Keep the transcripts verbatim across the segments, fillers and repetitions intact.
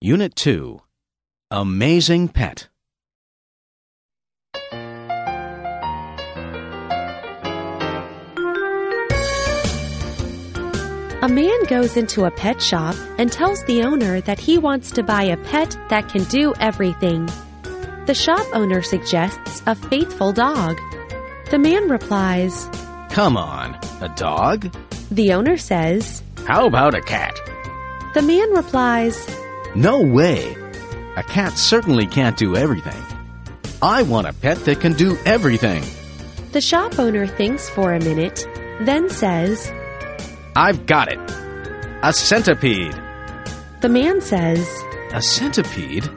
Unit two. Amazing Pet. A man goes into a pet shop and tells the owner that he wants to buy a pet that can do everything. The shop owner suggests a faithful dog. The man replies, Come on, a dog? The owner says, How about a cat? The man replies, No way! A cat certainly can't do everything. I want a pet that can do everything. The shop owner thinks for a minute, then says, I've got it. A centipede. The man says, A centipede?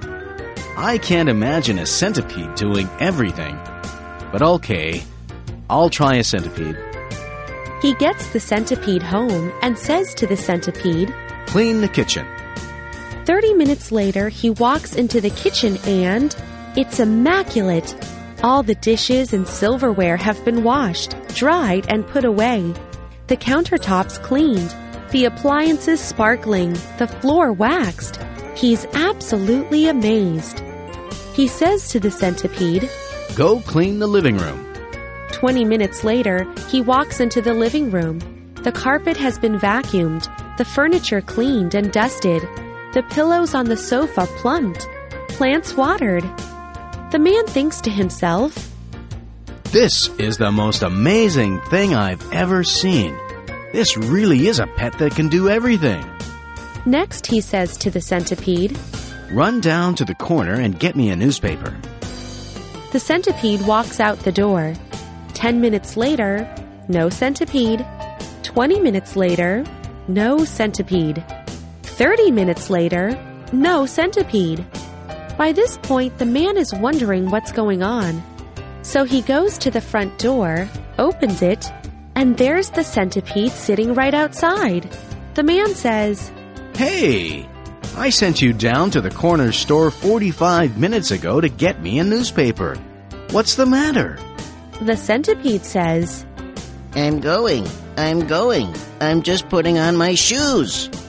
I can't imagine a centipede doing everything. But okay, I'll try a centipede. He gets the centipede home and says to the centipede, Clean the kitchen. Thirty minutes later, he walks into the kitchen and it's immaculate. All the dishes and silverware have been washed, dried, and put away. The countertops cleaned, the appliances sparkling, the floor waxed. He's absolutely amazed. He says to the centipede, Go clean the living room. Twenty minutes later, he walks into the living room. The carpet has been vacuumed, the furniture cleaned and dusted, the pillows on the sofa plumped, plants watered. The man thinks to himself, This is the most amazing thing I've ever seen. This really is a pet that can do everything. Next, he says to the centipede, Run down to the corner and get me a newspaper. The centipede walks out the door. Ten minutes later, no centipede. Twenty minutes later, no centipede. Thirty minutes later, no centipede. By this point, the man is wondering what's going on. So he goes to the front door, opens it, and there's the centipede sitting right outside. The man says, Hey, I sent you down to the corner store forty-five minutes ago to get me a newspaper. What's the matter? The centipede says, I'm going, I'm going. I'm just putting on my shoes.